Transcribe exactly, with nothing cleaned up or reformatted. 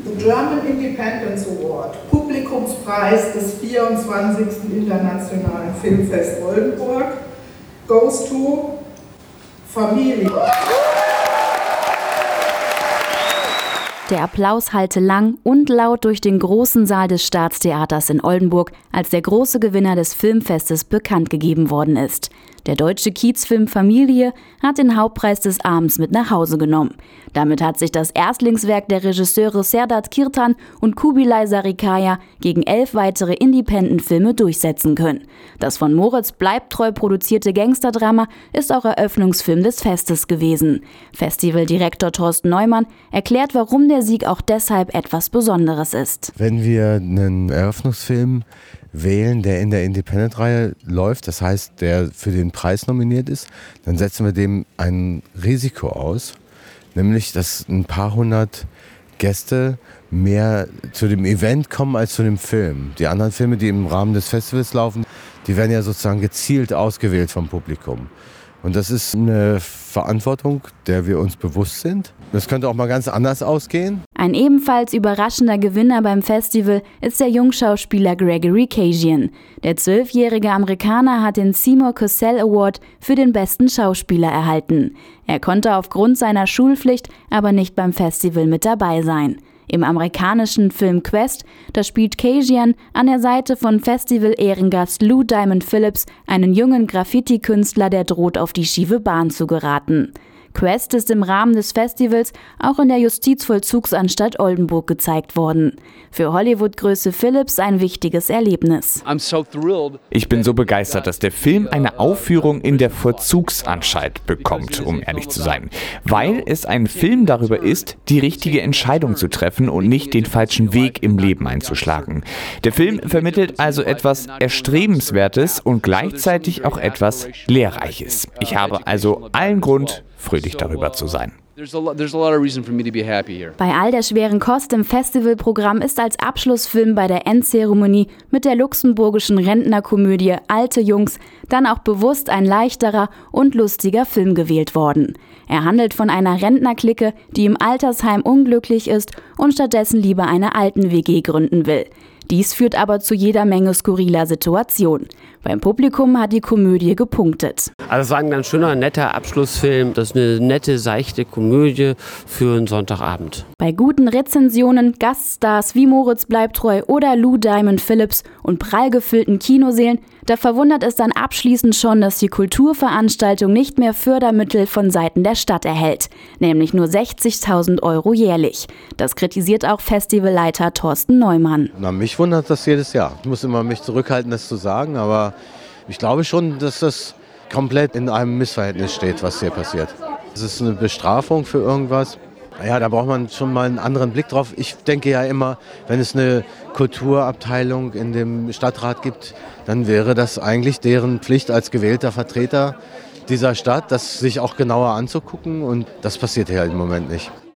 German Independence Award, Publikumspreis des vierundzwanzigsten Internationalen Filmfest Oldenburg, goes to Familie. Der Applaus hallte lang und laut durch den großen Saal des Staatstheaters in Oldenburg, als der große Gewinner des Filmfestes bekannt gegeben worden ist. Der deutsche Kiezfilm Familie hat den Hauptpreis des Abends mit nach Hause genommen. Damit hat sich das Erstlingswerk der Regisseure Serdar Kirtan und Kubilay Sarikaya gegen elf weitere Independent-Filme durchsetzen können. Das von Moritz Bleibtreu produzierte Gangsterdrama ist auch Eröffnungsfilm des Festes gewesen. Festivaldirektor Thorsten Neumann erklärt, warum der Sieg auch deshalb etwas Besonderes ist. Wenn wir einen Eröffnungsfilm wählen, der in der Independent-Reihe läuft, das heißt, der für den Preis nominiert ist, dann setzen wir dem ein Risiko aus, nämlich, dass ein paar hundert Gäste mehr zu dem Event kommen als zu dem Film. Die anderen Filme, die im Rahmen des Festivals laufen, die werden ja sozusagen gezielt ausgewählt vom Publikum. Und das ist eine Verantwortung, der wir uns bewusst sind. Das könnte auch mal ganz anders ausgehen. Ein ebenfalls überraschender Gewinner beim Festival ist der Jungschauspieler Gregory Kasian. Der zwölfjährige Amerikaner hat den Seymour Cassell Award für den besten Schauspieler erhalten. Er konnte aufgrund seiner Schulpflicht aber nicht beim Festival mit dabei sein. Im amerikanischen Film Quest, da spielt Kasian an der Seite von Festival-Ehrengast Lou Diamond Phillips einen jungen Graffiti-Künstler, der droht, auf die schiefe Bahn zu geraten. Quest ist im Rahmen des Festivals auch in der Justizvollzugsanstalt Oldenburg gezeigt worden. Für Hollywood-Größe Phillips ein wichtiges Erlebnis. Ich bin so begeistert, dass der Film eine Aufführung in der Vollzugsanstalt bekommt, um ehrlich zu sein. Weil es ein Film darüber ist, die richtige Entscheidung zu treffen und nicht den falschen Weg im Leben einzuschlagen. Der Film vermittelt also etwas Erstrebenswertes und gleichzeitig auch etwas Lehrreiches. Ich habe also allen Grund, fröhlich darüber zu sein. Bei all der schweren Kost im Festivalprogramm ist als Abschlussfilm bei der Endzeremonie mit der luxemburgischen Rentnerkomödie Alte Jungs dann auch bewusst ein leichterer und lustiger Film gewählt worden. Er handelt von einer Rentnerclique, die im Altersheim unglücklich ist und stattdessen lieber eine Alten-W G gründen will. Dies führt aber zu jeder Menge skurriler Situationen. Beim Publikum hat die Komödie gepunktet. Also es war ein ganz schöner, netter Abschlussfilm. Das ist eine nette, seichte Komödie für einen Sonntagabend. Bei guten Rezensionen, Gaststars wie Moritz Bleibtreu oder Lou Diamond Phillips und prall gefüllten Kinosälen, da verwundert es dann abschließend schon, dass die Kulturveranstaltung nicht mehr Fördermittel von Seiten der Stadt erhält, nämlich nur sechzigtausend Euro jährlich. Das kritisiert auch Festivalleiter Thorsten Neumann. Na, mich wundert das jedes Jahr. Ich muss immer mich zurückhalten, das zu sagen, aber ich glaube schon, dass das komplett in einem Missverhältnis steht, was hier passiert. Es ist eine Bestrafung für irgendwas. Ja, da braucht man schon mal einen anderen Blick drauf. Ich denke ja immer, wenn es eine Kulturabteilung in dem Stadtrat gibt, dann wäre das eigentlich deren Pflicht als gewählter Vertreter dieser Stadt, das sich auch genauer anzugucken. Und das passiert hier halt im Moment nicht.